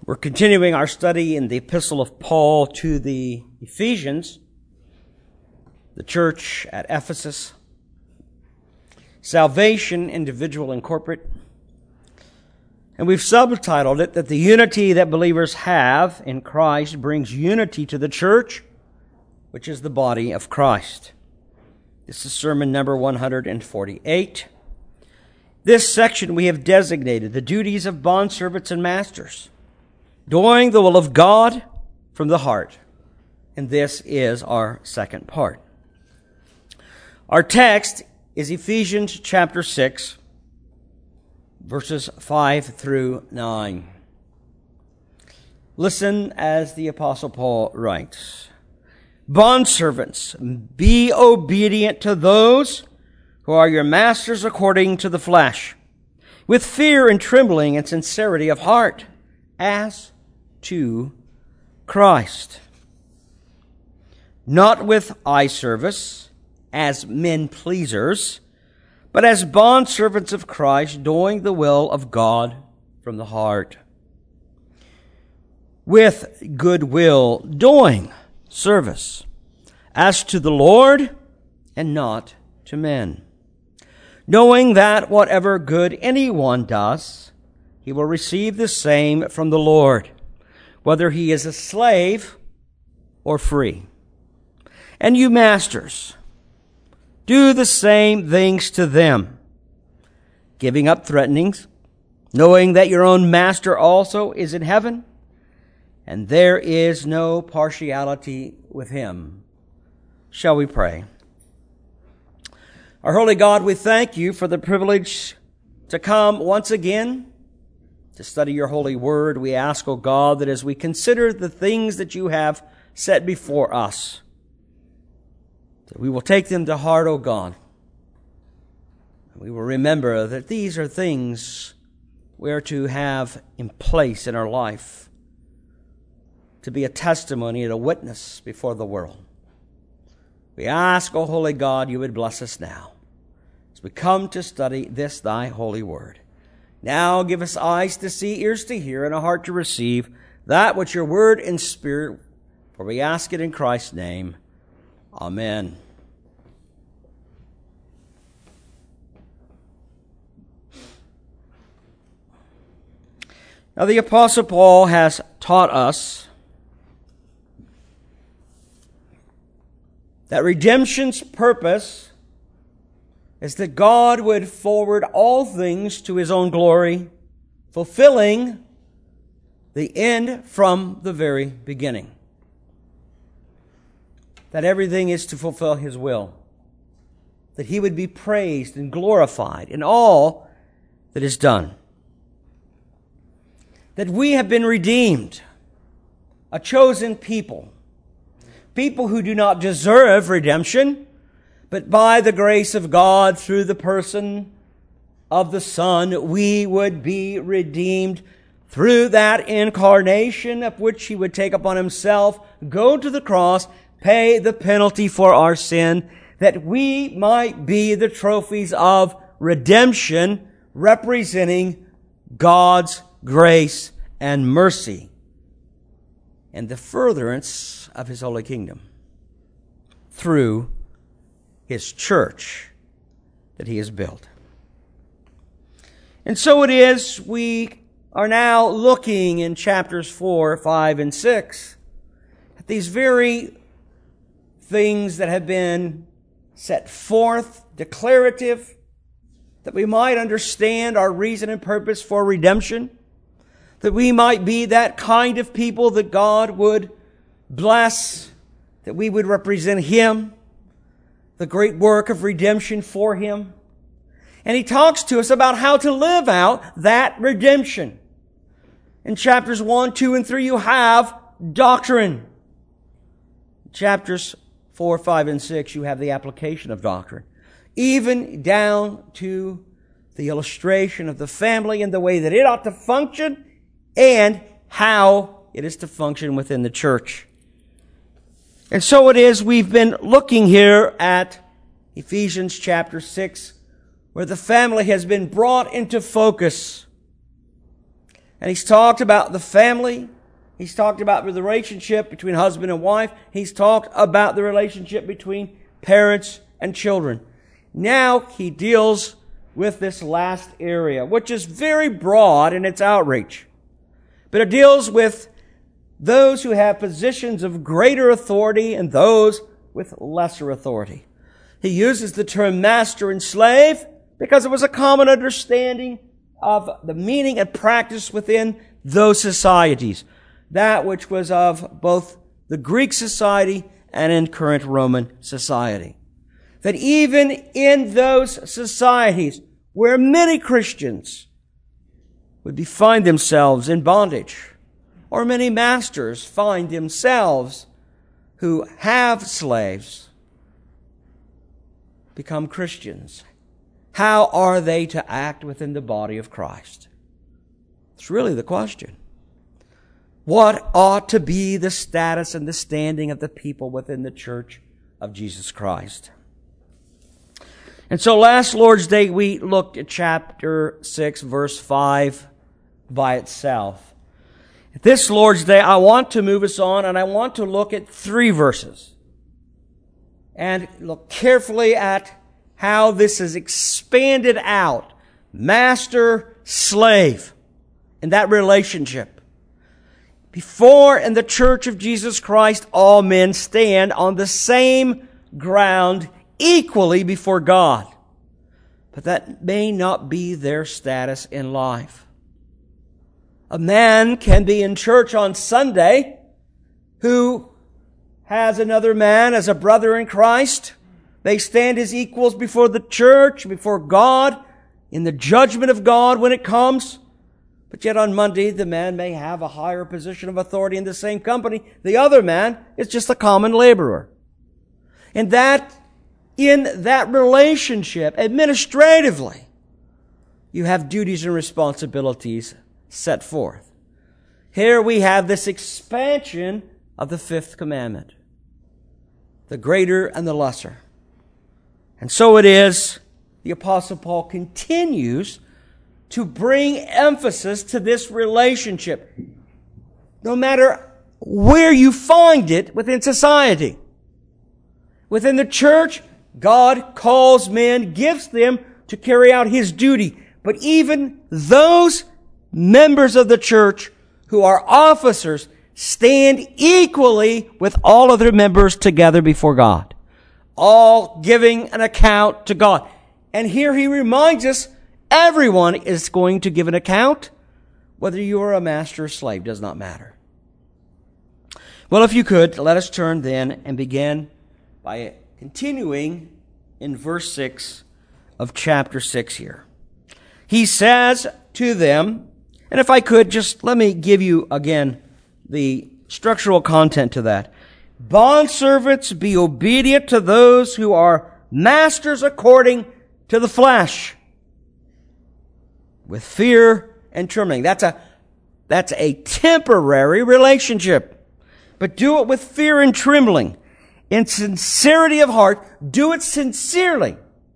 We're continuing our study in the epistle of Paul to the Ephesians, the church at Ephesus. Salvation, individual and corporate. And we've subtitled it that the unity that believers have in Christ brings unity to the church, which is the body of Christ. This is sermon number 148. This section we have designated the duties of bondservants and masters, doing the will of God from the heart. And this is our second part. Our text is Ephesians chapter 6, verses 5 through 9. Listen as the Apostle Paul writes. Bondservants, be obedient to those who are your masters according to the flesh, with fear and trembling and sincerity of heart, as to Christ. Not with eye service, as men pleasers, but as bondservants of Christ, doing the will of God from the heart. With good will, doing service, as to the Lord and not to men, knowing that whatever good anyone does, he will receive the same from the Lord, whether he is a slave or free. And you masters, do the same things to them, giving up threatenings, knowing that your own master also is in heaven, and there is no partiality with him. Shall we pray? Our holy God, we thank you for the privilege to come once again to study your holy word. We ask, O God, that as we consider the things that you have set before us, that we will take them to heart, O God. We will remember that these are things we are to have in place in our life to be a testimony and a witness before the world. We ask, O holy God, you would bless us now as we come to study this thy holy word. Now give us eyes to see, ears to hear, and a heart to receive that which your word and spirit, for we ask it in Christ's name. Amen. Now the Apostle Paul has taught us that redemption's purpose is that God would forward all things to his own glory, fulfilling the end from the very beginning. That everything is to fulfill his will. That he would be praised and glorified in all that is done. That we have been redeemed, a chosen people. People who do not deserve redemption, but by the grace of God, through the person of the Son, we would be redeemed through that incarnation of which he would take upon himself, go to the cross, pay the penalty for our sin, that we might be the trophies of redemption, representing God's grace and mercy and the furtherance of his holy kingdom through his church that he has built. And so it is, we are now looking in chapters 4, 5, and 6 at these very things that have been set forth, declarative, that we might understand our reason and purpose for redemption, that we might be that kind of people that God would bless, that we would represent him, the great work of redemption for him. And he talks to us about how to live out that redemption. In chapters 1, 2, and 3, you have doctrine. Chapters 4, 5, and 6, you have the application of doctrine. Even down to the illustration of the family and the way that it ought to function and how it is to function within the church. And so it is, we've been looking here at Ephesians chapter 6, where the family has been brought into focus. And he's talked about the family. He's talked about the relationship between husband and wife. He's talked about the relationship between parents and children. Now he deals with this last area, which is very broad in its outreach. But it deals with those who have positions of greater authority and those with lesser authority. He uses the term master and slave because it was a common understanding of the meaning and practice within those societies, that which was of both the Greek society and in current Roman society. That even in those societies where many Christians would find themselves in bondage, or many masters find themselves who have slaves become Christians, how are they to act within the body of Christ? It's really the question. What ought to be the status and the standing of the people within the church of Jesus Christ? And so last Lord's Day we looked at chapter 6, verse 5 by itself. This Lord's Day I want to move us on and I want to look at 3 verses and look carefully at how this is expanded out. Master, slave, in that relationship. Before in the church of Jesus Christ, all men stand on the same ground equally before God. But that may not be their status in life. A man can be in church on Sunday who has another man as a brother in Christ. They stand as equals before the church, before God, in the judgment of God when it comes. But yet on Monday, the man may have a higher position of authority in the same company. The other man is just a common laborer. And that, in that relationship, administratively, you have duties and responsibilities set forth. Here we have this expansion of the 5th commandment. The greater and the lesser. And so it is, the Apostle Paul continues to bring emphasis to this relationship. No matter where you find it within society. Within the church, God calls men, gives them to carry out His duty. But even those members of the church who are officers stand equally with all other members together before God. All giving an account to God. And here he reminds us, everyone is going to give an account. Whether you are a master or slave, does not matter. Well, if you could, let us turn then and begin by continuing in verse 6 of chapter 6 here. He says to them, and if I could, just let me give you again the structural content to that. Bondservants, be obedient to those who are masters according to the flesh, with fear and trembling. That's a temporary relationship. But do it with fear and trembling. In sincerity of heart, do it sincerely.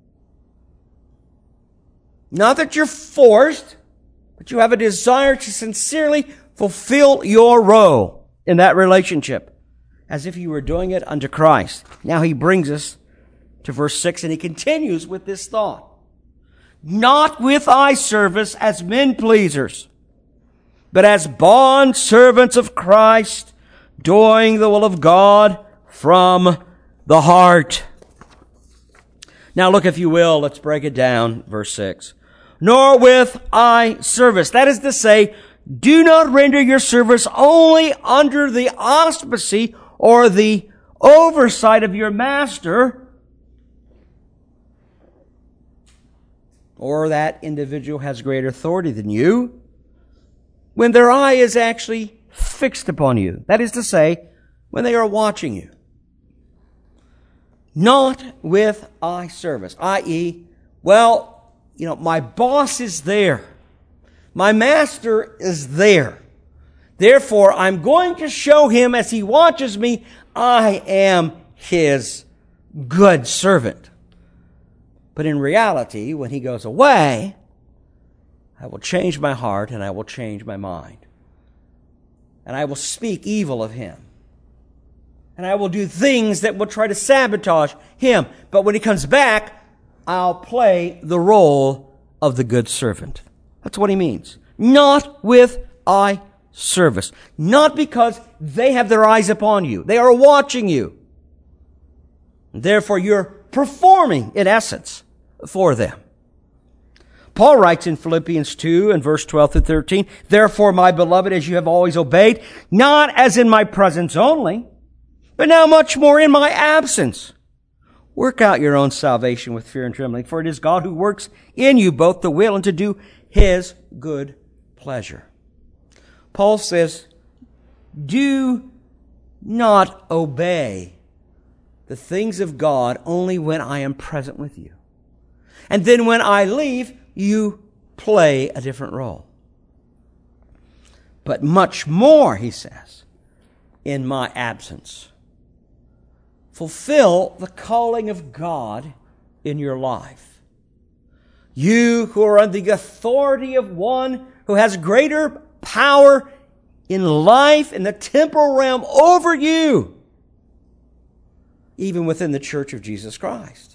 Not that you're forced, but you have a desire to sincerely fulfill your role in that relationship, as if you were doing it unto Christ. Now he brings us to verse 6, and he continues with this thought. Not with eye service as men pleasers, but as bond servants of Christ, doing the will of God from the heart. Now look, if you will, let's break it down, verse 6. Nor with eye service. That is to say, do not render your service only under the auspice or the oversight of your master, or that individual has greater authority than you, when their eye is actually fixed upon you. That is to say, when they are watching you. Not with eye service, i.e., well, my boss is there. My master is there. Therefore, I'm going to show him as he watches me, I am his good servant. But in reality, when he goes away, I will change my heart and I will change my mind. And I will speak evil of him. And I will do things that will try to sabotage him. But when he comes back, I'll play the role of the good servant. That's what he means. Not with eye service. Not because they have their eyes upon you. They are watching you. Therefore, you're performing, in essence, for them. Paul writes in Philippians 2 and verse 12 through 13, "Therefore, my beloved, as you have always obeyed, not as in my presence only, but now much more in my absence, work out your own salvation with fear and trembling, for it is God who works in you both to will and to do his good pleasure." Paul says, do not obey the things of God only when I am present with you. And then when I leave, you play a different role. But much more, he says, in my absence. Fulfill the calling of God in your life. You who are under the authority of one who has greater power in life, in the temporal realm over you, even within the church of Jesus Christ.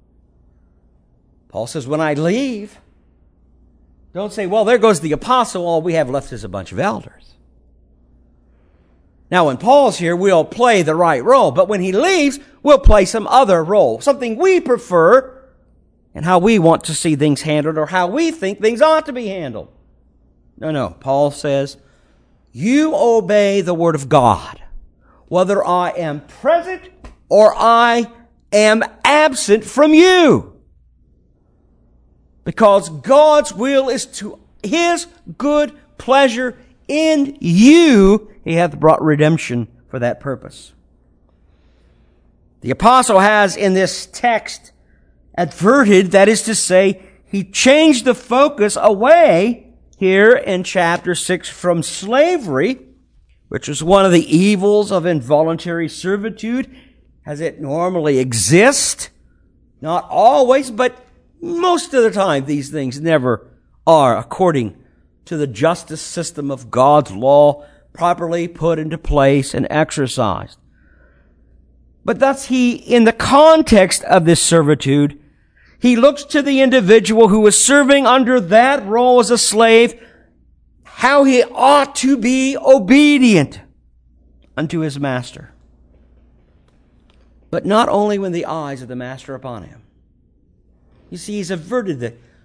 Paul says, when I leave, don't say, well, there goes the apostle, all we have left is a bunch of elders. Now, when Paul's here, we'll play the right role, but when he leaves, we'll play some other role, something we prefer and how we want to see things handled or how we think things ought to be handled. No. Paul says, you obey the word of God, whether I am present or I am absent from you. Because God's will is to his good pleasure in you. He hath brought redemption for that purpose. The apostle has in this text adverted, that is to say, he changed the focus away here in chapter 6 from slavery, which is one of the evils of involuntary servitude as it normally exists. Not always, but most of the time these things never are according to the justice system of God's law properly put into place and exercised. But thus he, in the context of this servitude, he looks to the individual who is serving under that role as a slave, how he ought to be obedient unto his master. But not only when the eyes of the master are upon him. You see, he's averted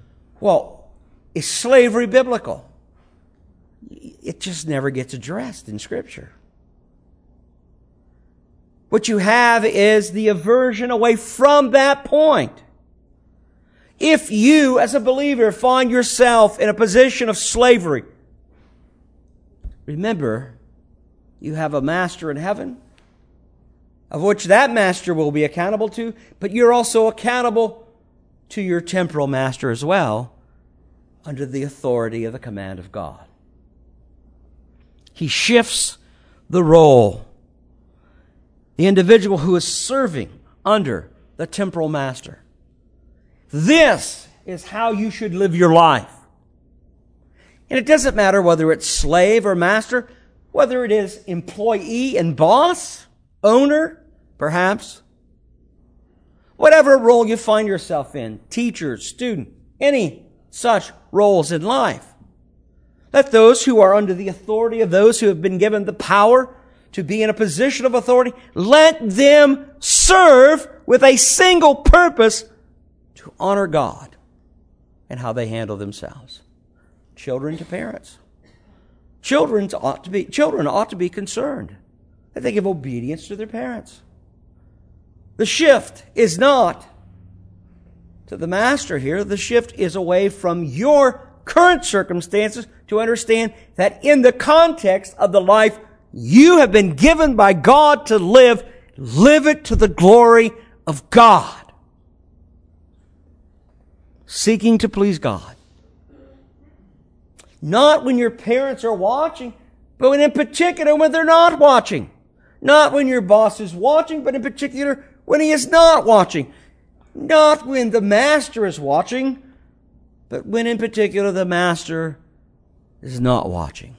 is slavery biblical? It just never gets addressed in Scripture. What you have is the aversion away from that point. If you, as a believer, find yourself in a position of slavery, remember, you have a master in heaven, of which that master will be accountable to, but you're also accountable to your temporal master as well, under the authority of the command of God. He shifts the role. The individual who is serving under the temporal master. This is how you should live your life. And it doesn't matter whether it's slave or master, whether it is employee and boss, owner, perhaps. Whatever role you find yourself in, teacher, student, any such roles in life. Let those who are under the authority of those who have been given the power to be in a position of authority, let them serve with a single purpose to honor God and how they handle themselves. Children to parents. Children ought to be concerned that they give obedience to their parents. The shift is not to the master here. The shift is away from your current circumstances to understand that in the context of the life you have been given by God to live it to the glory of God. Seeking to please God. Not when your parents are watching, but in particular when they're not watching. Not when your boss is watching, but in particular when he is not watching. Not when the master is watching, but when in particular the master is not watching.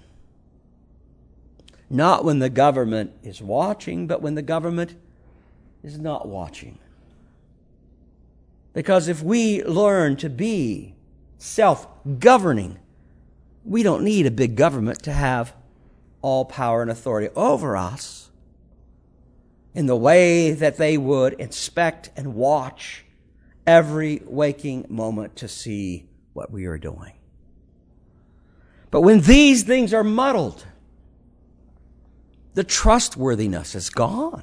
Not when the government is watching, but when the government is not watching. Because if we learn to be self-governing, we don't need a big government to have all power and authority over us in the way that they would inspect and watch every waking moment to see what we are doing. But when these things are muddled, the trustworthiness is gone.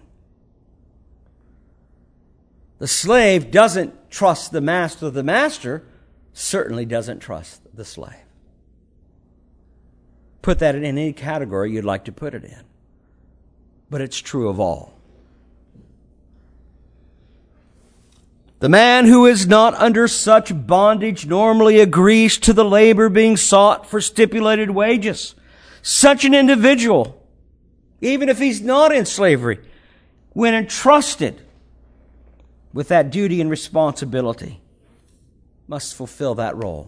The slave doesn't trust the master. The master certainly doesn't trust the slave. Put that in any category you'd like to put it in. But it's true of all. The man who is not under such bondage normally agrees to the labor being sought for stipulated wages. Such an individual, even if he's not in slavery, when entrusted with that duty and responsibility, must fulfill that role.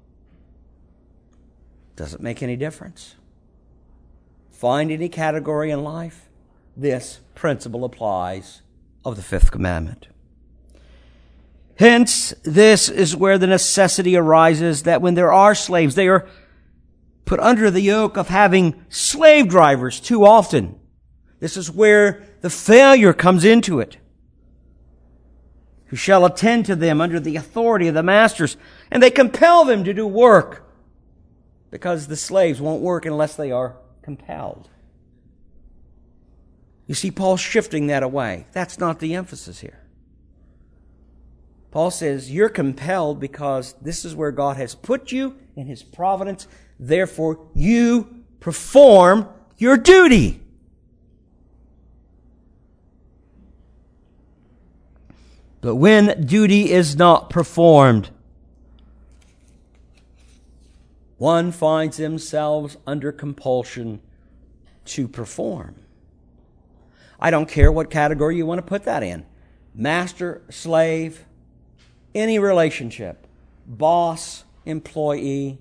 Doesn't make any difference. Find any category in life, this principle applies of the fifth commandment. Hence, this is where the necessity arises that when there are slaves, they are put under the yoke of having slave drivers too often. This is where the failure comes into it. Who shall attend to them under the authority of the masters, and they compel them to do work, because the slaves won't work unless they are compelled. You see, Paul's shifting that away. That's not the emphasis here. Paul says, you're compelled because this is where God has put you in His providence. Therefore, you perform your duty. But when duty is not performed, one finds themselves under compulsion to perform. I don't care what category you want to put that in. Master, slave, any relationship, boss, employee.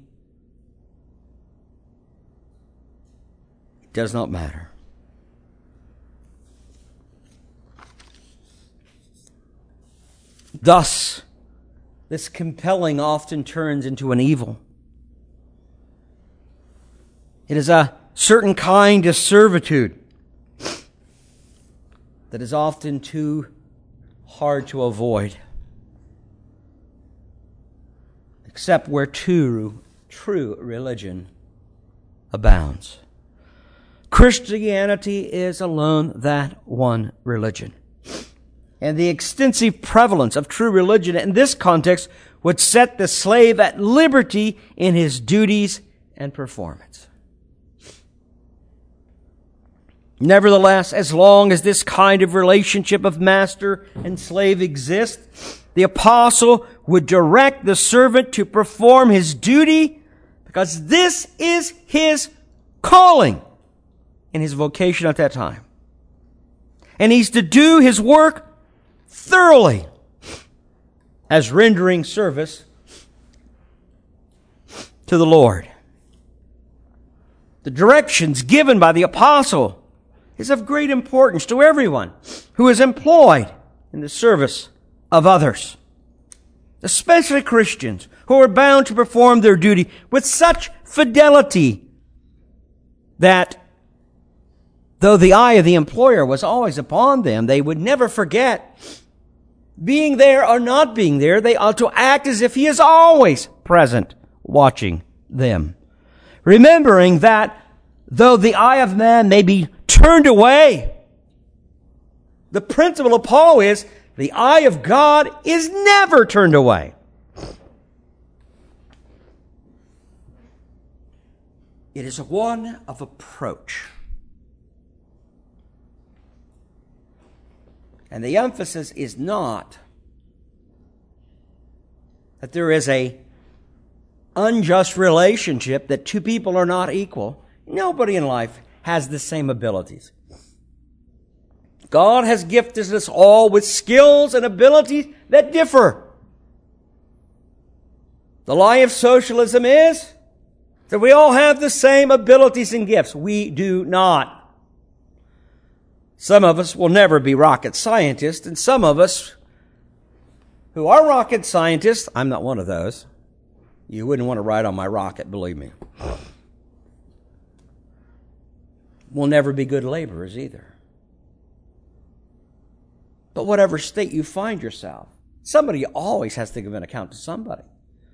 It does not matter. Thus, this compelling often turns into an evil. It is a certain kind of servitude that is often too hard to avoid, except where true religion abounds. Christianity is alone that one religion. And the extensive prevalence of true religion in this context would set the slave at liberty in his duties and performance. Nevertheless, as long as this kind of relationship of master and slave exists, the apostle would direct the servant to perform his duty because this is his calling and his vocation at that time. And he's to do his work thoroughly as rendering service to the Lord. The directions given by the apostle is of great importance to everyone who is employed in the service of others, especially Christians who are bound to perform their duty with such fidelity that though the eye of the employer was always upon them, they would never forget, being there or not being there, they ought to act as if he is always present, watching them. Remembering that though the eye of man may be turned away, the principle of Paul is the eye of God is never turned away. It is one of approach. And the emphasis is not that there is a unjust relationship, that two people are not equal. Nobody in life has the same abilities. God has gifted us all with skills and abilities that differ. The lie of socialism is that we all have the same abilities and gifts. We do not. Some of us will never be rocket scientists, and some of us who are rocket scientists, I'm not one of those. You wouldn't want to ride on my rocket, believe me. Will never be good laborers either. But whatever state you find yourself, somebody always has to give an account to somebody.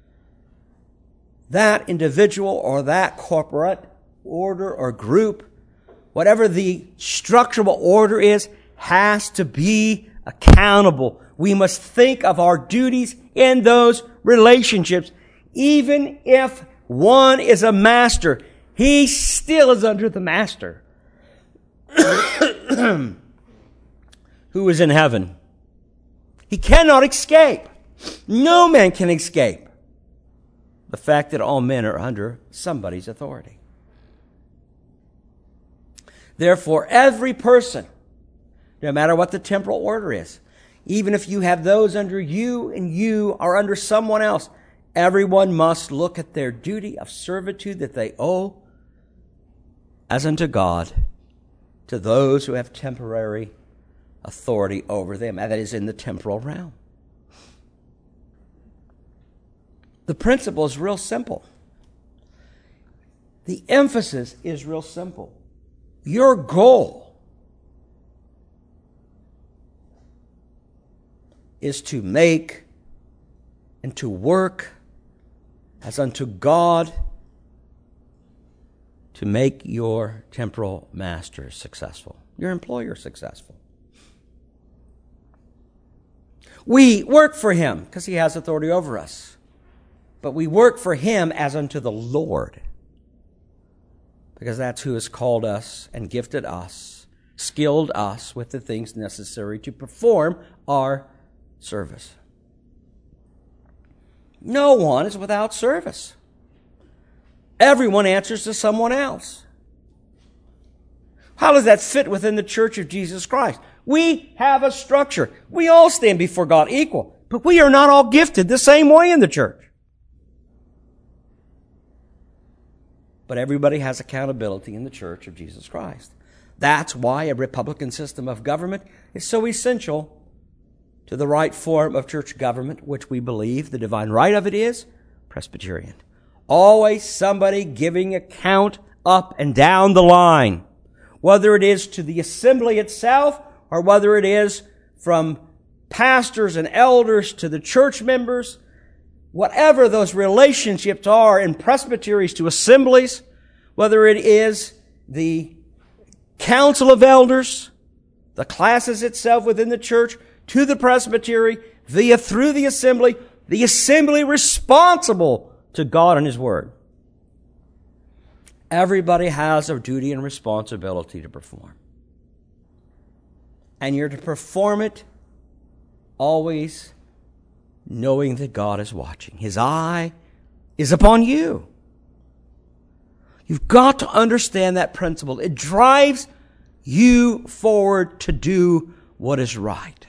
That individual or that corporate order or group, whatever the structural order is, has to be accountable. We must think of our duties in those relationships. Even if one is a master, he still is under the master who is in heaven. He cannot escape. No man can escape the fact that all men are under somebody's authority. Therefore, every person, no matter what the temporal order is, even if you have those under you and you are under someone else, everyone must look at their duty of servitude that they owe as unto God to those who have temporary authority over them, and that is in the temporal realm. The principle is real simple. The emphasis is real simple. Your goal is to make and to work as unto God to make your temporal master successful, your employer successful. We work for him because he has authority over us. But we work for him as unto the Lord, because that's who has called us and gifted us, skilled us with the things necessary to perform our service. No one is without service. Everyone answers to someone else. How does that fit within the Church of Jesus Christ? We have a structure. We all stand before God equal, but we are not all gifted the same way in the church. But everybody has accountability in the Church of Jesus Christ. That's why a republican system of government is so essential to the right form of church government, which we believe the divine right of it is Presbyterian. Always somebody giving account up and down the line, whether it is to the assembly itself or whether it is from pastors and elders to the church members. Whatever those relationships are in presbyteries to assemblies, whether it is the council of elders, the classes itself within the church, to the presbytery, through the assembly responsible to God and His Word. Everybody has a duty and responsibility to perform. And you're to perform it always knowing that God is watching. His eye is upon you. You've got to understand that principle. It drives you forward to do what is right.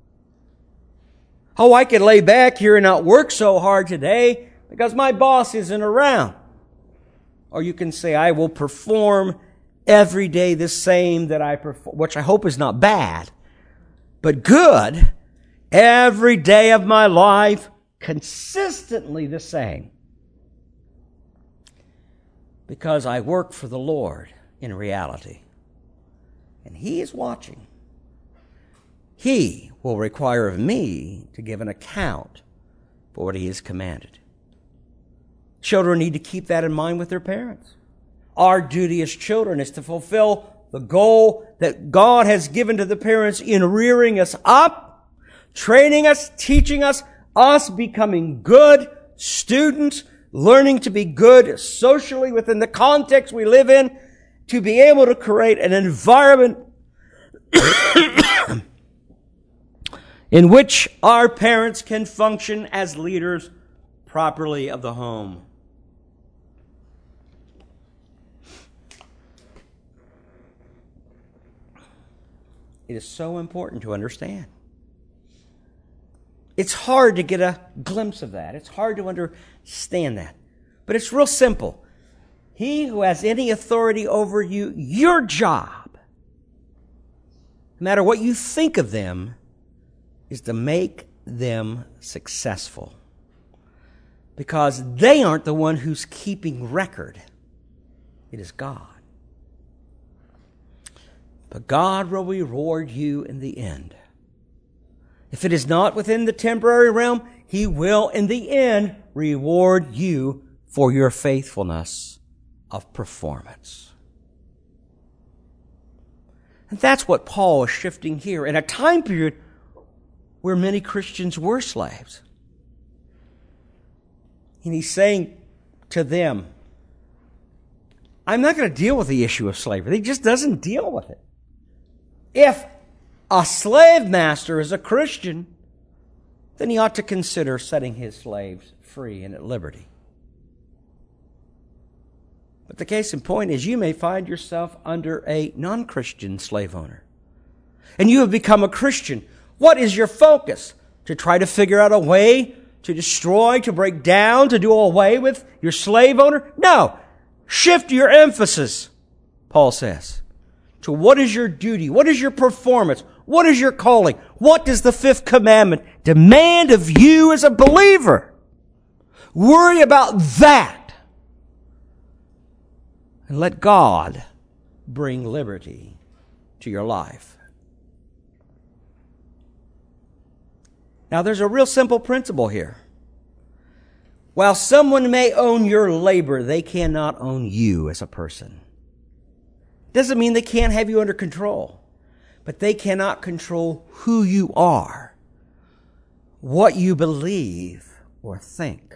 Oh, I can lay back here and not work so hard today because my boss isn't around. Or you can say, I will perform every day the same that I perform, which I hope is not bad, but good. Every day of my life, consistently the same. Because I work for the Lord in reality. And He is watching. He will require of me to give an account for what He has commanded. Children need to keep that in mind with their parents. Our duty as children is to fulfill the goal that God has given to the parents in rearing us up, training us, teaching us becoming good students, learning to be good socially within the context we live in, to be able to create an environment in which our parents can function as leaders properly of the home. It is so important to understand. It's hard to get a glimpse of that. It's hard to understand that. But it's real simple. He who has any authority over you, your job, no matter what you think of them, is to make them successful. Because they aren't the one who's keeping record. It is God. But God will reward you in the end. If it is not within the temporary realm, He will in the end reward you for your faithfulness of performance. And that's what Paul is shifting here in a time period where many Christians were slaves. And he's saying to them, I'm not going to deal with the issue of slavery. He just doesn't deal with it. If a slave master is a Christian, then he ought to consider setting his slaves free and at liberty. But the case in point is you may find yourself under a non-Christian slave owner. And you have become a Christian. What is your focus? To try to figure out a way to destroy, to break down, to do away with your slave owner? No. Shift your emphasis, Paul says, to what is your duty? What is your performance? What is your calling? What does the fifth commandment demand of you as a believer? Worry about that. And let God bring liberty to your life. Now, there's a real simple principle here. While someone may own your labor, they cannot own you as a person. Doesn't mean they can't have you under control, but they cannot control who you are, what you believe or think.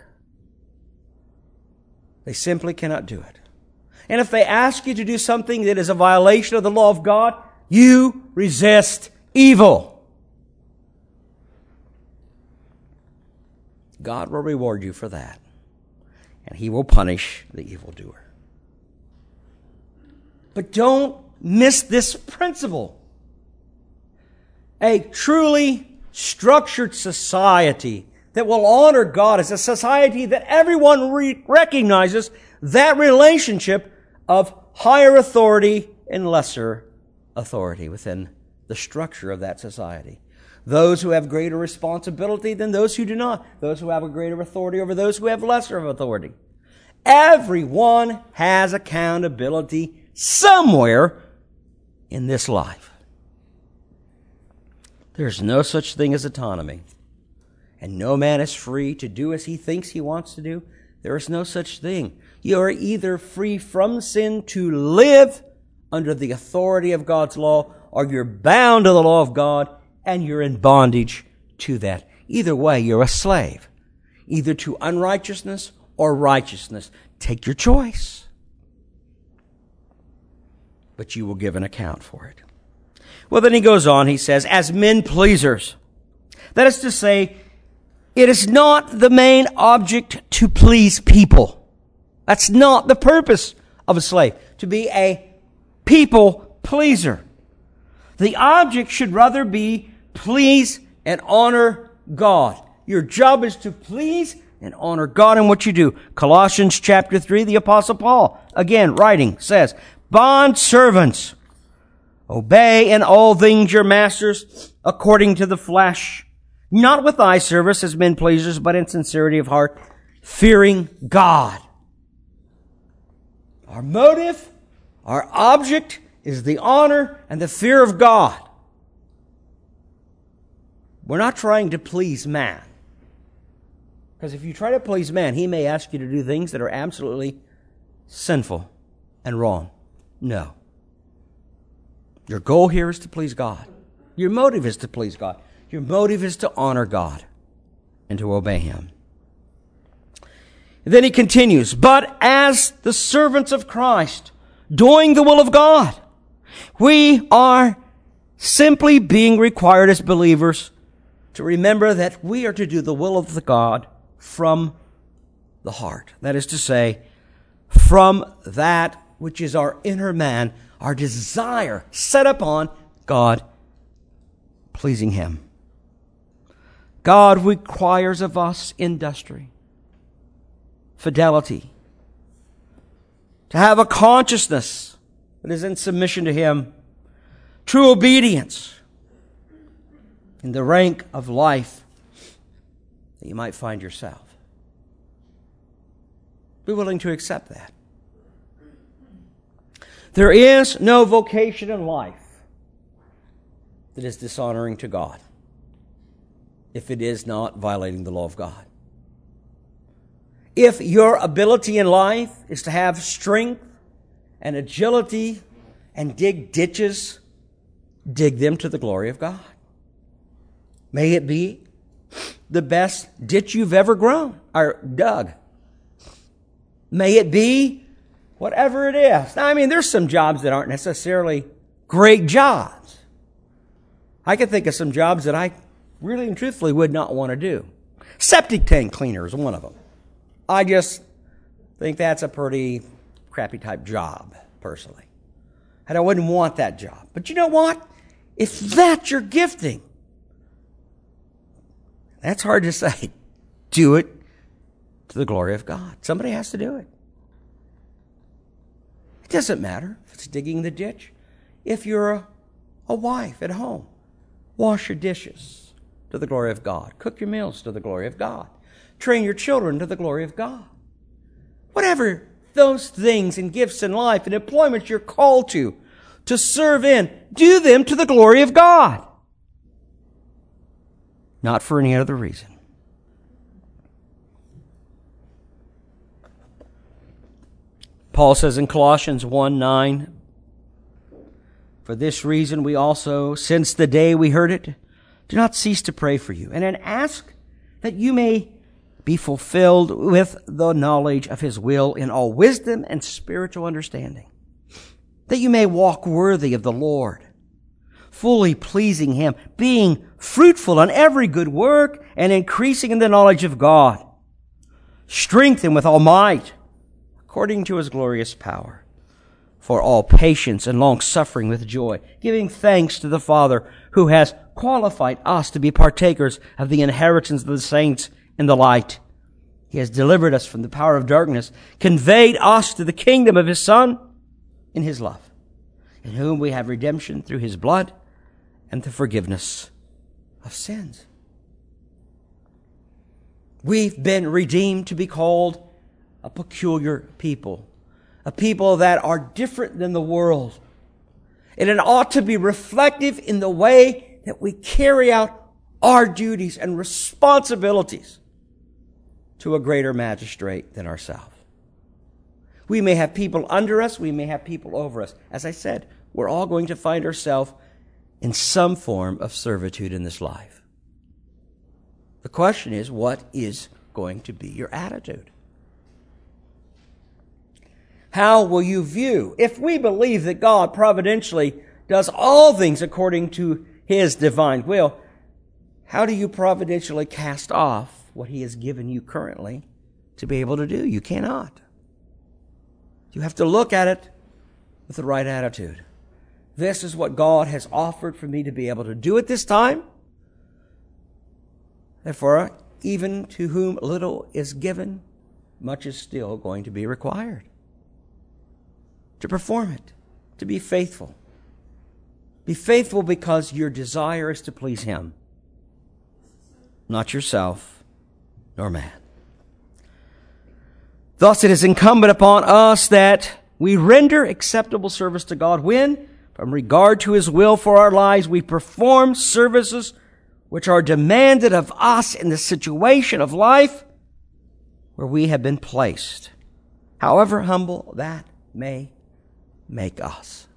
They simply cannot do it. And if they ask you to do something that is a violation of the law of God, you resist evil. God will reward you for that, and He will punish the evildoer. But don't miss this principle. A truly structured society that will honor God is a society that everyone recognizes that relationship of higher authority and lesser authority within the structure of that society. Those who have greater responsibility than those who do not. Those who have a greater authority over those who have lesser authority. Everyone has accountability somewhere in this life. There's no such thing as autonomy. And no man is free to do as he thinks he wants to do. There is no such thing. You are either free from sin to live under the authority of God's law, or you're bound to the law of God and you're in bondage to that. Either way, you're a slave, either to unrighteousness or righteousness. Take your choice. But you will give an account for it. Well, then he goes on, he says, as men pleasers. That is to say, it is not the main object to please people. That's not the purpose of a slave, to be a people pleaser. The object should rather be please and honor God. Your job is to please and honor God in what you do. Colossians chapter 3, the Apostle Paul, again writing, says, bond servants, obey in all things your masters according to the flesh, not with eye service as men pleasers, but in sincerity of heart, fearing God. Our motive, our object is the honor and the fear of God. We're not trying to please man. Because if you try to please man, he may ask you to do things that are absolutely sinful and wrong. No. Your goal here is to please God. Your motive is to please God. Your motive is to honor God and to obey Him. And then he continues, but as the servants of Christ, doing the will of God, we are simply being required as believers to remember that we are to do the will of the God from the heart. That is to say, from that which is our inner man, our desire set upon God, pleasing Him. God requires of us industry, fidelity, to have a consciousness that is in submission to Him, true obedience in the rank of life that you might find yourself. Be willing to accept that. There is no vocation in life that is dishonoring to God if it is not violating the law of God. If your ability in life is to have strength and agility and dig ditches, dig them to the glory of God. May it be the best ditch you've ever dug. May it be whatever it is. Now, there's some jobs that aren't necessarily great jobs. I can think of some jobs that I really and truthfully would not want to do. Septic tank cleaner is one of them. I just think that's a pretty crappy type job, personally. And I wouldn't want that job. But you know what? If that's your gifting, that's hard to say. Do it to the glory of God. Somebody has to do it. It doesn't matter if it's digging the ditch. If you're a wife at home, wash your dishes to the glory of God. Cook your meals to the glory of God. Train your children to the glory of God. Whatever those things and gifts in life and employment you're called to serve in, do them to the glory of God. Not for any other reason. Paul says in Colossians 1:9, for this reason we also, since the day we heard it, do not cease to pray for you, and then ask that you may be fulfilled with the knowledge of His will in all wisdom and spiritual understanding, that you may walk worthy of the Lord, fully pleasing Him, being fruitful in every good work and increasing in the knowledge of God, strengthened with all might, according to His glorious power, for all patience and long-suffering with joy, giving thanks to the Father who has qualified us to be partakers of the inheritance of the saints in the light. He has delivered us from the power of darkness, conveyed us to the kingdom of His Son in His love, in whom we have redemption through His blood and the forgiveness of sins. We've been redeemed to be called a peculiar people, a people that are different than the world. And it ought to be reflective in the way that we carry out our duties and responsibilities to a greater magistrate than ourselves. We may have people under us, we may have people over us. As I said, we're all going to find ourselves in some form of servitude in this life. The question is, what is going to be your attitude? How will you view, if we believe that God providentially does all things according to His divine will, how do you providentially cast off what He has given you currently to be able to do? You cannot. You have to look at it with the right attitude. This is what God has offered for me to be able to do at this time. Therefore, even to whom little is given, much is still going to be required. To perform it, to be faithful. Be faithful because your desire is to please Him, not yourself nor man. Thus it is incumbent upon us that we render acceptable service to God when, from regard to His will for our lives, we perform services which are demanded of us in the situation of life where we have been placed, however humble that may make us.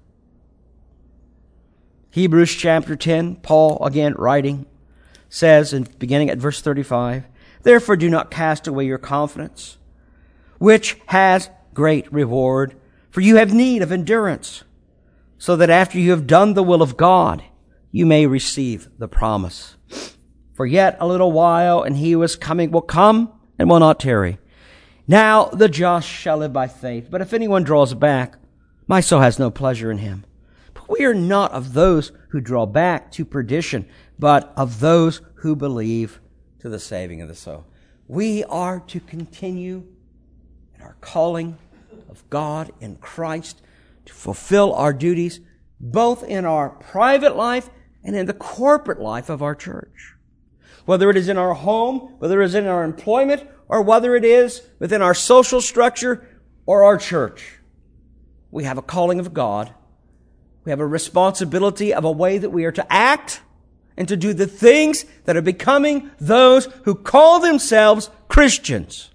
Hebrews chapter 10, Paul again writing, says, in beginning at verse 35, therefore do not cast away your confidence, which has great reward, for you have need of endurance, so that after you have done the will of God, you may receive the promise. For yet a little while, and He who is coming will come and will not tarry. Now the just shall live by faith, but if anyone draws back, my soul has no pleasure in him. But we are not of those who draw back to perdition, but of those who believe to the saving of the soul. We are to continue in our calling of God in Christ to fulfill our duties both in our private life and in the corporate life of our church. Whether it is in our home, whether it is in our employment, or whether it is within our social structure or our church. We have a calling of God. We have a responsibility of a way that we are to act and to do the things that are becoming those who call themselves Christians.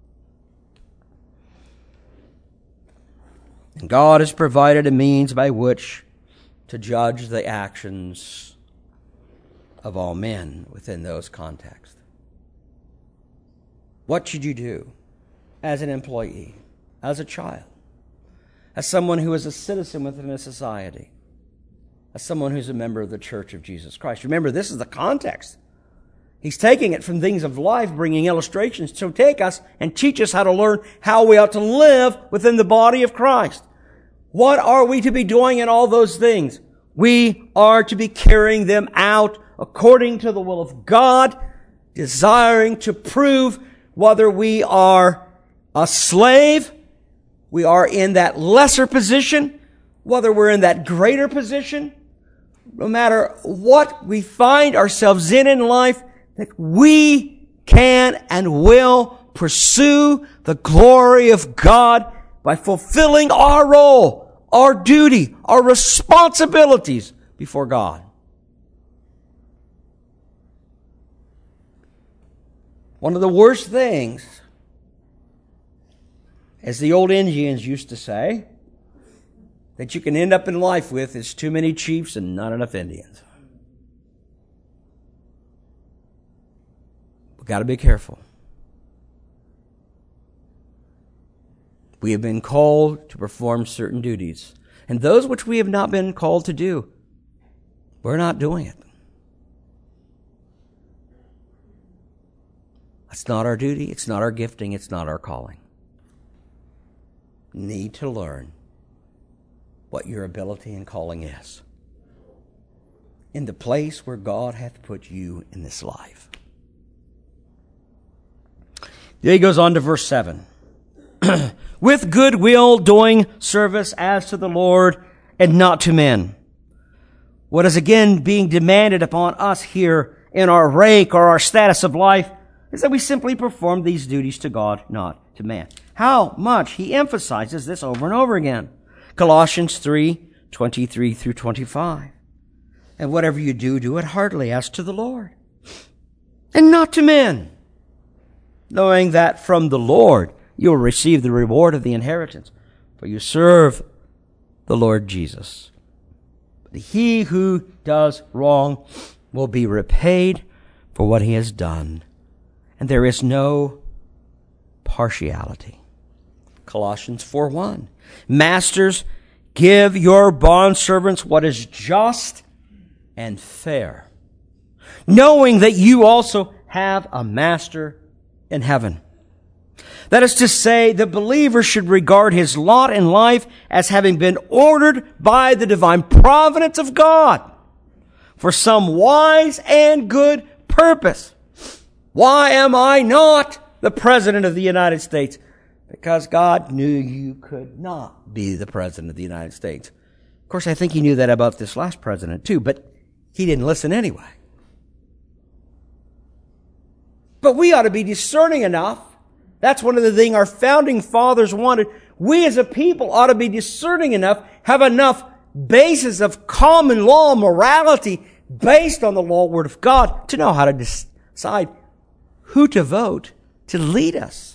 And God has provided a means by which to judge the actions of all men within those contexts. What should you do as an employee, as a child, as someone who is a citizen within a society, as someone who's a member of the Church of Jesus Christ? Remember, this is the context. He's taking it from things of life, bringing illustrations to take us and teach us how to learn how we ought to live within the body of Christ. What are we to be doing in all those things? We are to be carrying them out according to the will of God, desiring to prove whether we are a slave, we are in that lesser position, whether we're in that greater position, no matter what we find ourselves in life, that we can and will pursue the glory of God by fulfilling our role, our duty, our responsibilities before God. One of the worst things, as the old Indians used to say, that you can end up in life with is too many chiefs and not enough Indians. We've got to be careful. We have been called to perform certain duties, and those which we have not been called to do, we're not doing it. It's not our duty, it's not our gifting, it's not our calling. You need to learn what your ability and calling is in the place where God hath put you in this life. Then he goes on to verse 7. With good will doing service as to the Lord and not to men. What is again being demanded upon us here in our rank or our status of life is that we simply perform these duties to God, not to man. How much he emphasizes this over and over again. Colossians 3:23 through 25. And whatever you do, do it heartily as to the Lord, and not to men, knowing that from the Lord you will receive the reward of the inheritance, for you serve the Lord Jesus. But he who does wrong will be repaid for what he has done, and there is no partiality. Colossians 4:1. Masters, give your bondservants what is just and fair, knowing that you also have a master in heaven. That is to say, the believer should regard his lot in life as having been ordered by the divine providence of God for some wise and good purpose. Why am I not the President of the United States? Because God knew you could not be the President of the United States. Of course, I think he knew that about this last president too, but he didn't listen anyway. But we ought to be discerning enough. That's one of the things our founding fathers wanted. We as a people ought to be discerning enough, have enough basis of common law morality based on the law word of God to know how to decide who to vote to lead us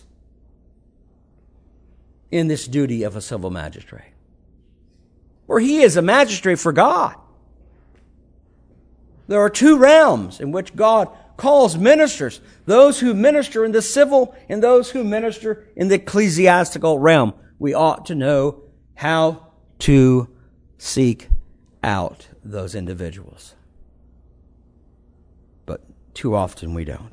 in this duty of a civil magistrate. For he is a magistrate for God. There are two realms in which God calls ministers. Those who minister in the civil and those who minister in the ecclesiastical realm. We ought to know how to seek out those individuals. But too often we don't.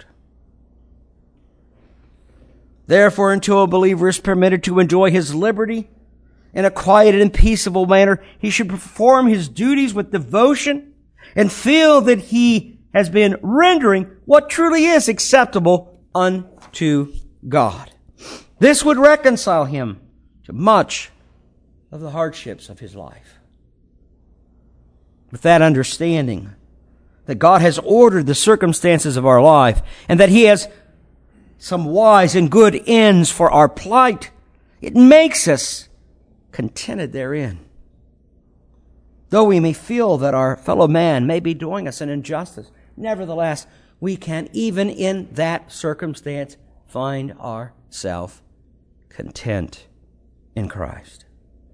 Therefore, until a believer is permitted to enjoy his liberty in a quiet and peaceable manner, he should perform his duties with devotion and feel that he has been rendering what truly is acceptable unto God. This would reconcile him to much of the hardships of his life. With that understanding that God has ordered the circumstances of our life and that he has some wise and good ends for our plight, it makes us contented therein. Though we may feel that our fellow man may be doing us an injustice, nevertheless, we can, even in that circumstance, find ourselves content in Christ.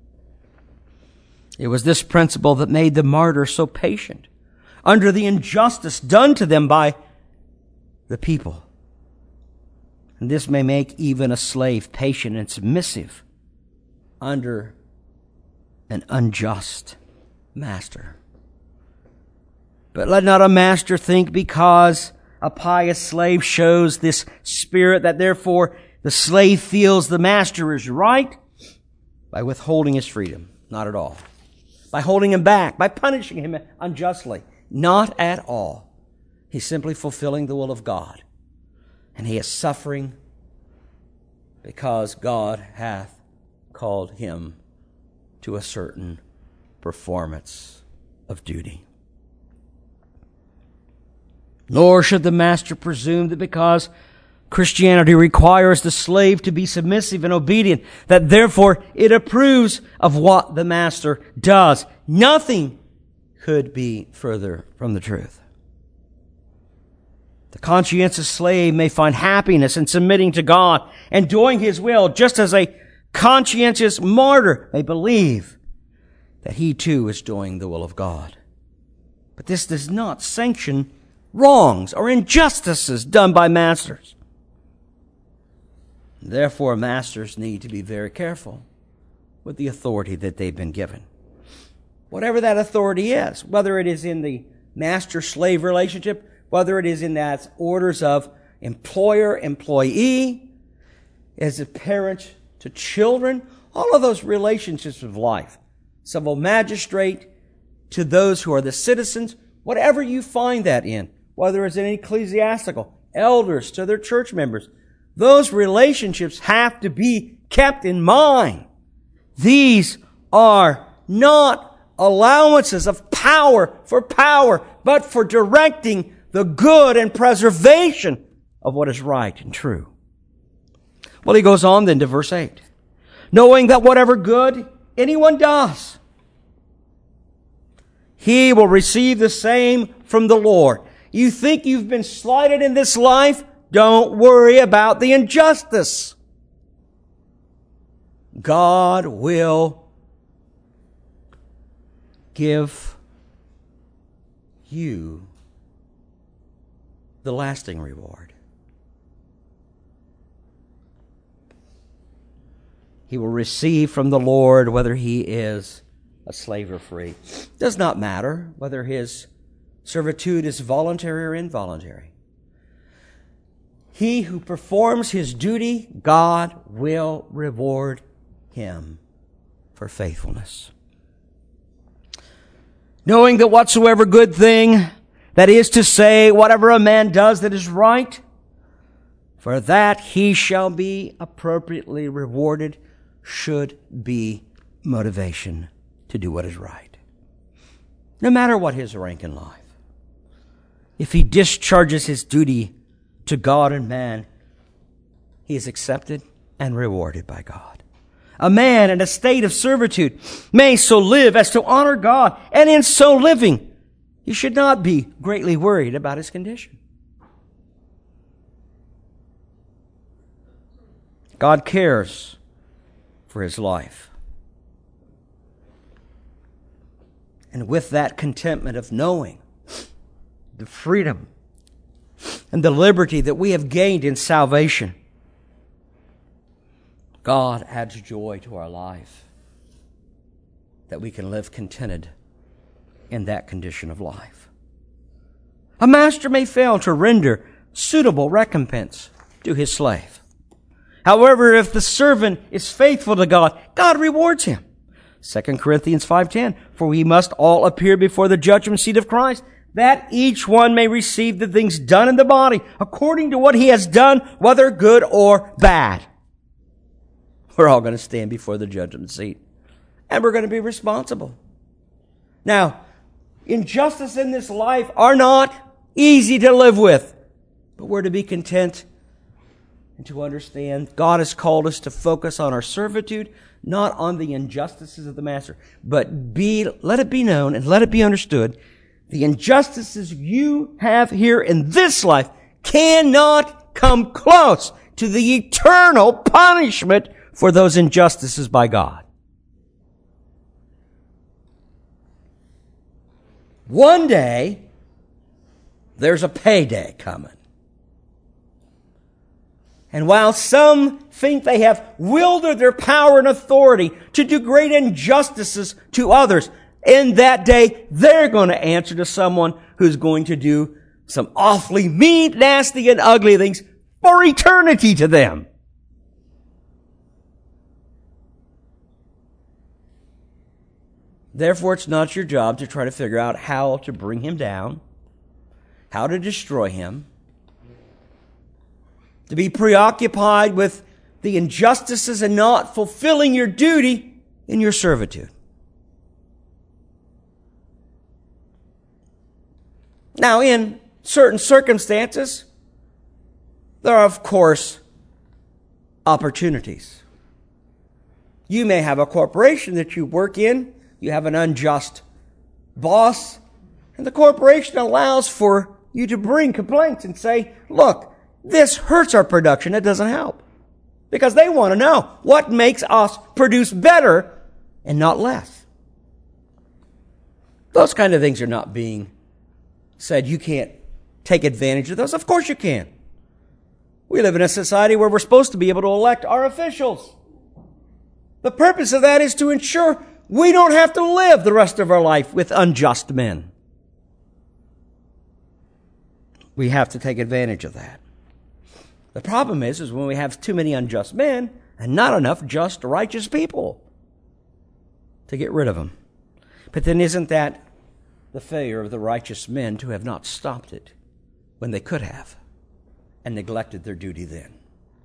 It was this principle that made the martyr so patient under the injustice done to them by the people. And this may make even a slave patient and submissive under an unjust master. But let not a master think because a pious slave shows this spirit that therefore the slave feels the master is right by withholding his freedom. Not at all. By holding him back, by punishing him unjustly. Not at all. He's simply fulfilling the will of God. And he is suffering because God hath called him to a certain performance of duty. Nor should the master presume that because Christianity requires the slave to be submissive and obedient, that therefore it approves of what the master does. Nothing could be further from the truth. The conscientious slave may find happiness in submitting to God and doing his will, just as a conscientious martyr may believe that he too is doing the will of God. But this does not sanction wrongs or injustices done by masters. Therefore, masters need to be very careful with the authority that they've been given. Whatever that authority is, whether it is in the master-slave relationship, whether it is in that orders of employer-employee, as a parent to children, all of those relationships of life, civil magistrate to those who are the citizens, whatever you find that in, whether it's in ecclesiastical, elders to their church members, those relationships have to be kept in mind. These are not allowances of power, but for directing the good and preservation of what is right and true. Well, he goes on then to verse 8. Knowing that whatever good anyone does, he will receive the same from the Lord. You think you've been slighted in this life? Don't worry about the injustice. God will give you the lasting reward. He will receive from the Lord whether he is a slave or free. Does not matter whether his servitude is voluntary or involuntary. He who performs his duty, God will reward him for faithfulness. Knowing that whatsoever good thing, that is to say, whatever a man does that is right, for that he shall be appropriately rewarded, should be motivation to do what is right. No matter what his rank in life. If he discharges his duty to God and man, he is accepted and rewarded by God. A man in a state of servitude may so live as to honor God, and in so living, he should not be greatly worried about his condition. God cares for his life. And with that contentment of knowing the freedom and the liberty that we have gained in salvation, God adds joy to our life, that we can live contented in that condition of life. A master may fail to render suitable recompense to his slave. However, if the servant is faithful to God, God rewards him. 2 Corinthians 5:10, for we must all appear before the judgment seat of Christ, that each one may receive the things done in the body according to what he has done, whether good or bad. We're all going to stand before the judgment seat, and we're going to be responsible. Now, injustice in this life are not easy to live with, but we're to be content and to understand God has called us to focus on our servitude, not on the injustices of the master, but let it be known and let it be understood, the injustices you have here in this life cannot come close to the eternal punishment for those injustices by God. One day, there's a payday coming. And while some think they have wielded their power and authority to do great injustices to others, in that day, they're going to answer to someone who's going to do some awfully mean, nasty, and ugly things for eternity to them. Therefore, it's not your job to try to figure out how to bring him down, how to destroy him, to be preoccupied with the injustices and not fulfilling your duty in your servitude. Now, in certain circumstances, there are, of course, opportunities. You may have a corporation that you work in. You have an unjust boss, and the corporation allows for you to bring complaints and say, look, this hurts our production. It doesn't help. Because they want to know what makes us produce better and not less. Those kind of things are not being said. You can't take advantage of those. Of course you can. We live in a society where we're supposed to be able to elect our officials. The purpose of that is to ensure we don't have to live the rest of our life with unjust men. We have to take advantage of that. The problem is when we have too many unjust men and not enough just, righteous people to get rid of them. But then isn't that the failure of the righteous men to have not stopped it when they could have and neglected their duty then?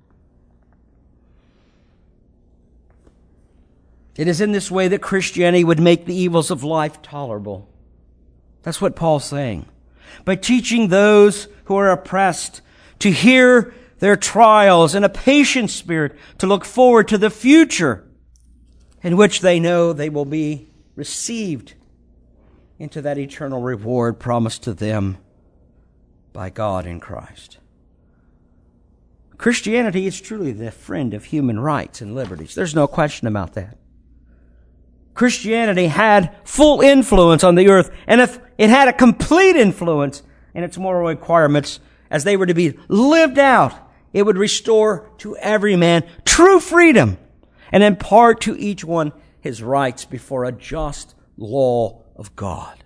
It is in this way that Christianity would make the evils of life tolerable. That's what Paul's saying. By teaching those who are oppressed to hear their trials in a patient spirit, to look forward to the future in which they know they will be received into that eternal reward promised to them by God in Christ. Christianity is truly the friend of human rights and liberties. There's no question about that. Christianity had full influence on the earth, and if it had a complete influence in its moral requirements as they were to be lived out, it would restore to every man true freedom and impart to each one his rights before a just law of God.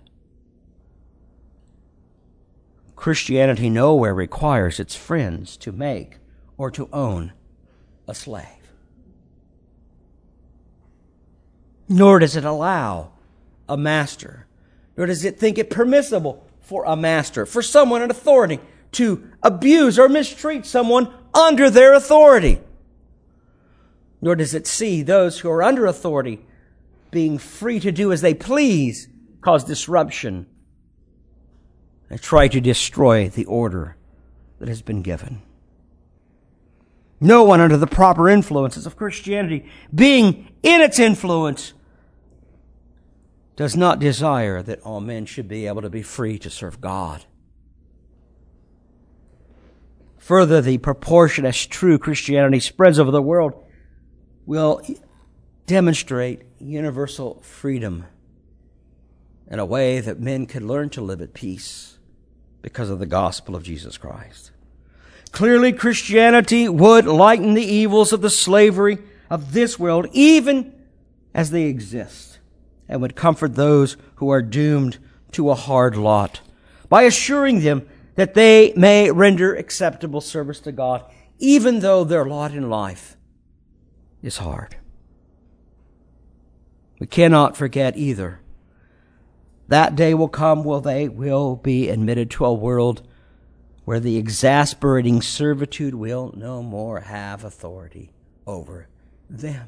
Christianity nowhere requires its friends to make or to own a slave. Nor does it allow a master, nor does it think it permissible for a master, for someone in authority, to abuse or mistreat someone under their authority. Nor does it see those who are under authority being free to do as they please, cause disruption, and try to destroy the order that has been given. No one under the proper influences of Christianity, being in its influence, does not desire that all men should be able to be free to serve God. Further, the proportion as true Christianity spreads over the world will demonstrate universal freedom in a way that men can learn to live at peace because of the gospel of Jesus Christ. Clearly, Christianity would lighten the evils of the slavery of this world, even as they exist, and would comfort those who are doomed to a hard lot by assuring them that they may render acceptable service to God, even though their lot in life is hard. We cannot forget either That day will come where they will be admitted to a world where the exasperating servitude will no more have authority over them.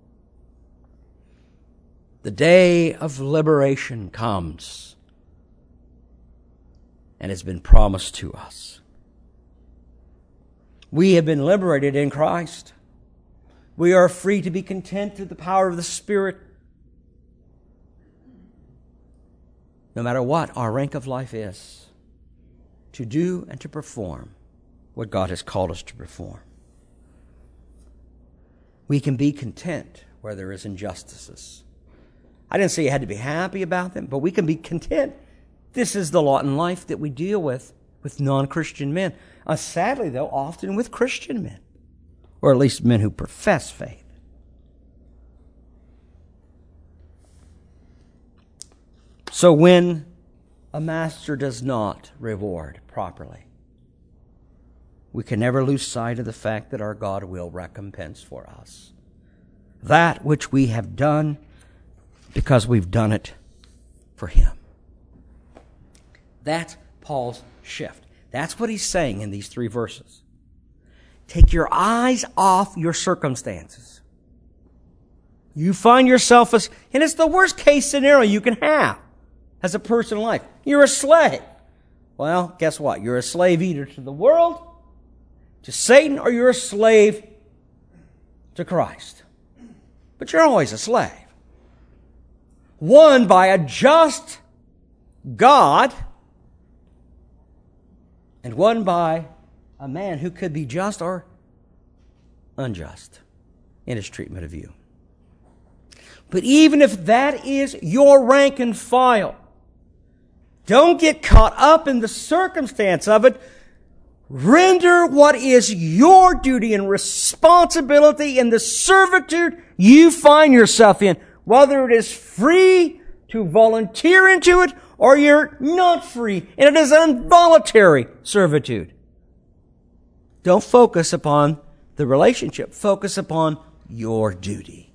The day of liberation comes and has been promised to us. We have been liberated in Christ. We are free to be content through the power of the Spirit. No matter what our rank of life is, to do and to perform what God has called us to perform. We can be content where there is injustices. I didn't say you had to be happy about them, but we can be content. This is the lot in life that we deal with non-Christian men. Sadly, though, often with Christian men, or at least men who profess faith. So when a master does not reward properly, we can never lose sight of the fact that our God will recompense for us that which we have done, because we've done it for Him. That's Paul's shift. That's what he's saying in these 3 verses. Take your eyes off your circumstances. You find yourself and it's the worst case scenario you can have as a person in life. You're a slave. Well, guess what? You're a slave either to the world, to Satan, or you're a slave to Christ. But you're always a slave. One by a just God, and one by a man who could be just or unjust in his treatment of you. But even if that is your rank and file, don't get caught up in the circumstance of it. Render what is your duty and responsibility in the servitude you find yourself in, whether it is free to volunteer into it or you're not free and it is involuntary servitude. Don't focus upon the relationship. Focus upon your duty.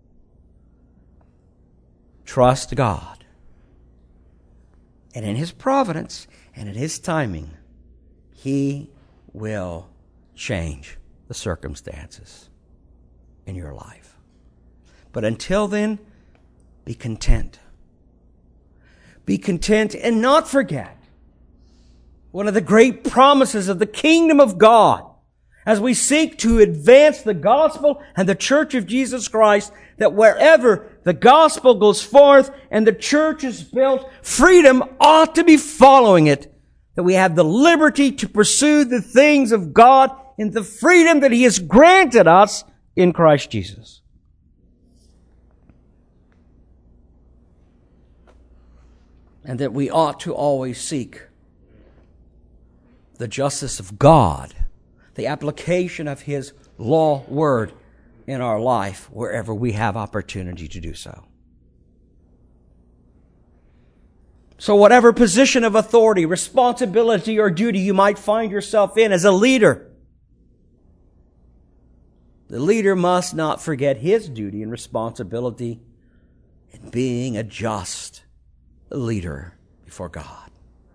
Trust God. And in His providence and in His timing, He will change the circumstances in your life. But until then, be content. Be content and not forget one of the great promises of the kingdom of God as we seek to advance the gospel and the church of Jesus Christ, that wherever the gospel goes forth and the church is built, freedom ought to be following it. That we have the liberty to pursue the things of God in the freedom that He has granted us in Christ Jesus. And that we ought to always seek the justice of God, the application of His law word in our life wherever we have opportunity to do so. So whatever position of authority, responsibility, or duty you might find yourself in as a leader, the leader must not forget his duty and responsibility in being a just leader before God,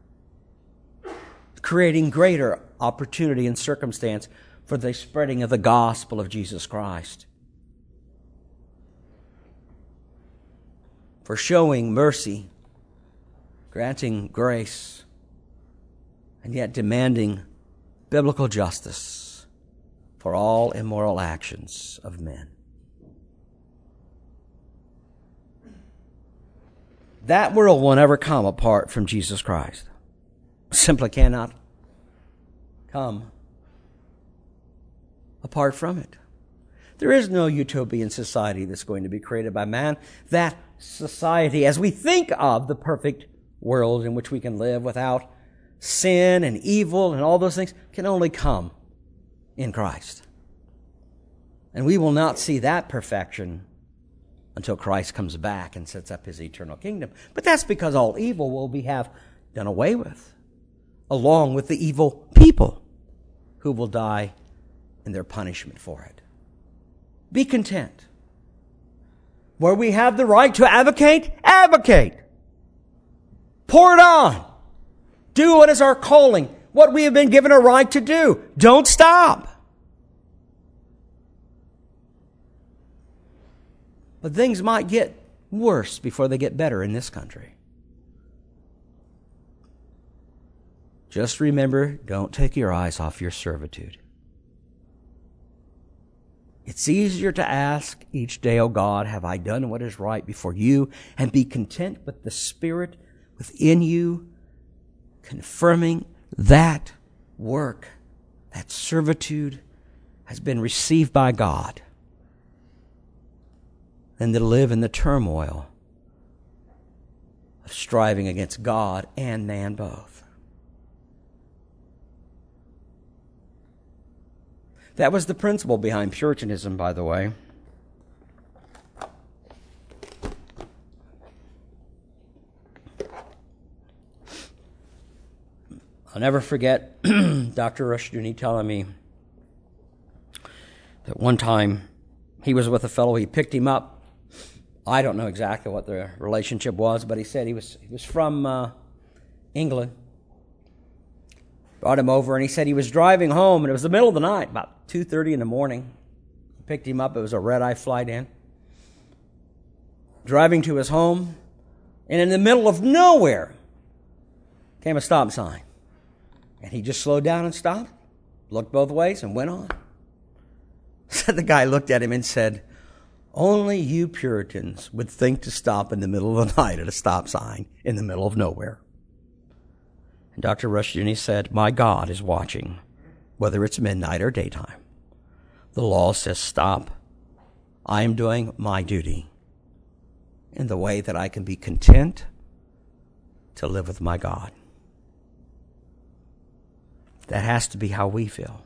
creating greater opportunity and circumstance for the spreading of the gospel of Jesus Christ, for showing mercy, granting grace, and yet demanding biblical justice for all immoral actions of men. That world will never come apart from Jesus Christ. Simply cannot come apart from it. There is no utopian society that's going to be created by man. That society, as we think of the perfect world in which we can live without sin and evil and all those things, can only come in Christ. And we will not see that perfection until Christ comes back and sets up His eternal kingdom. But that's because all evil will have done away with, along with the evil people who will die in their punishment for it. Be content. Where we have the right to advocate, advocate. Pour it on. Do what is our calling, what we have been given a right to do. Don't stop. But things might get worse before they get better in this country. Just remember, don't take your eyes off your servitude. It's easier to ask each day, "O God, have I done what is right before you?" and be content with the Spirit within you, confirming that work, that servitude has been received by God, than to live in the turmoil of striving against God and man both. That was the principle behind Puritanism, by the way. I'll never forget Dr. Rushdoony telling me that one time he was with a fellow, he picked him up. I don't know exactly what the relationship was, but he said he was from England. Brought him over, and he said he was driving home, and it was the middle of the night, about 2:30 in the morning. Picked him up. It was a red-eye flight in. Driving to his home, and in the middle of nowhere came a stop sign. And he just slowed down and stopped, looked both ways, and went on. So the guy looked at him and said, "Only you Puritans would think to stop in the middle of the night at a stop sign in the middle of nowhere." And Dr. Rushdoony said, "My God is watching, whether it's midnight or daytime. The law says stop. I am doing my duty in the way that I can be content to live with my God." That has to be how we feel.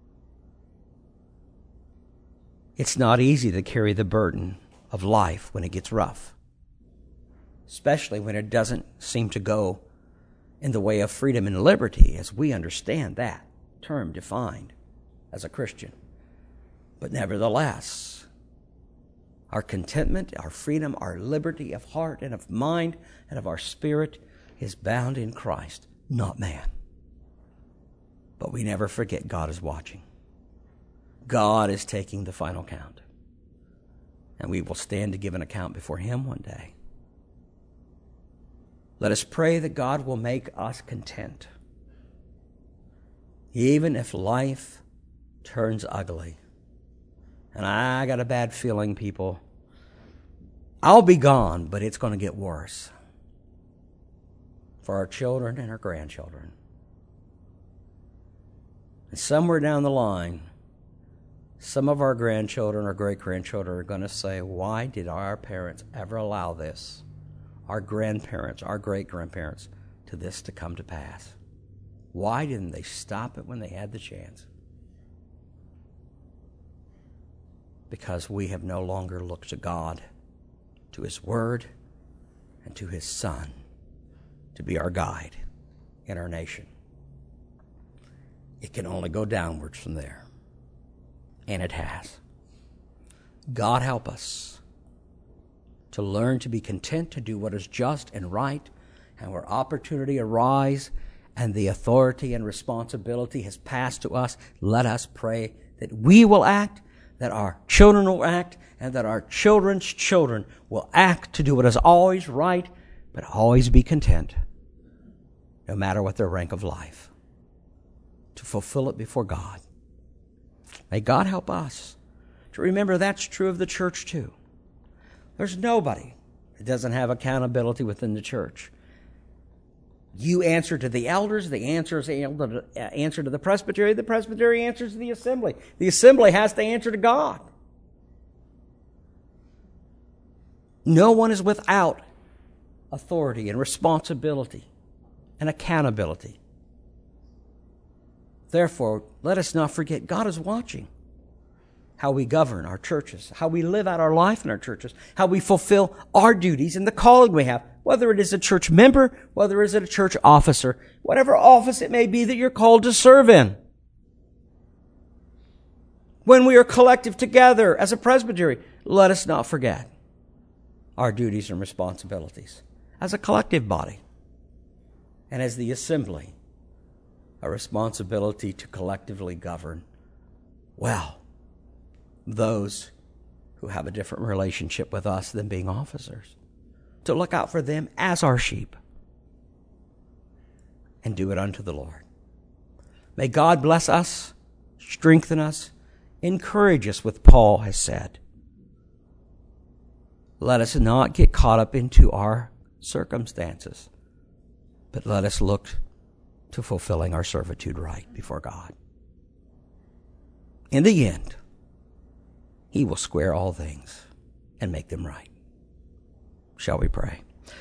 It's not easy to carry the burden of life when it gets rough, especially when it doesn't seem to go in the way of freedom and liberty, as we understand that term defined as a Christian. But nevertheless, our contentment, our freedom, our liberty of heart and of mind and of our spirit is bound in Christ, not man. But we never forget God is watching. God is taking the final count. And we will stand to give an account before Him one day. Let us pray that God will make us content, even if life turns ugly. And I got a bad feeling, people, I'll be gone, but it's going to get worse for our children and our grandchildren. And somewhere down the line, some of our grandchildren or great-grandchildren are going to say, "Why did our parents ever allow this? Our grandparents, our great-grandparents, to this to come to pass? Why didn't they stop it when they had the chance?" Because we have no longer looked to God, to His Word, and to His Son to be our guide in our nation. It can only go downwards from there. And it has. God help us to learn to be content to do what is just and right, and where opportunity arise and the authority and responsibility has passed to us, let us pray that we will act, that our children will act, and that our children's children will act to do what is always right, but always be content, no matter what their rank of life, to fulfill it before God. May God help us to remember that's true of the church too. There's nobody that doesn't have accountability within the church. You answer to the elders, the answer to the presbytery answers to the assembly. The assembly has to answer to God. No one is without authority and responsibility and accountability. Therefore, let us not forget God is watching how we govern our churches, how we live out our life in our churches, how we fulfill our duties and the calling we have, whether it is a church member, whether it is a church officer, whatever office it may be that you're called to serve in. When we are collective together as a presbytery, let us not forget our duties and responsibilities as a collective body. and as the assembly, a responsibility to collectively govern well those who have a different relationship with us than being officers, to look out for them as our sheep and do it unto the Lord. May God bless us, strengthen us, encourage us with Paul has said. Let us not get caught up into our circumstances, but let us look to fulfilling our servitude right before God. In the end, He will square all things and make them right. Shall we pray?